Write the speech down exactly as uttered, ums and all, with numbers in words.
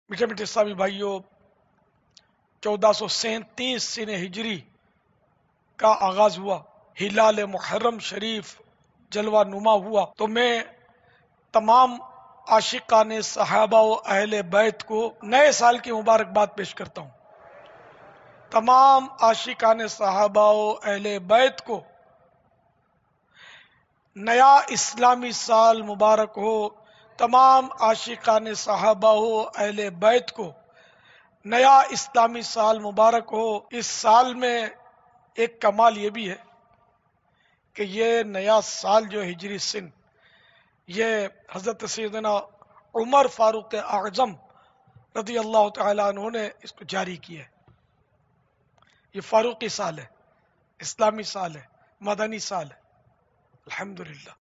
मीठे मीठे इस्लामी भाइयों, चौदह सौ सैंतीस सिने हिजरी का आगाज हुआ, हिलाल मुहर्रम शरीफ जलवा नुमा हुआ। तो मैं तमाम आशिकान सहाबा व अहले बैत को नए साल की मुबारकबाद पेश करता हूँ। तमाम आशिकान सहाबा व अहले बैत को नया इस्लामी साल मुबारक हो। तमाम आशिकान सहाबा हो अहले बैत को नया इस्लामी साल मुबारक हो। इस साल में एक कमाल ये भी है कि ये नया साल जो हिजरी सिन, ये हजरत सैयदना उमर फारूक आजम रदी अल्लाह तआला अन्हु ने इसको जारी किया है। ये फारूकी साल है, इस्लामी साल है, मदनी साल है। अल्हम्दुलिल्लाह।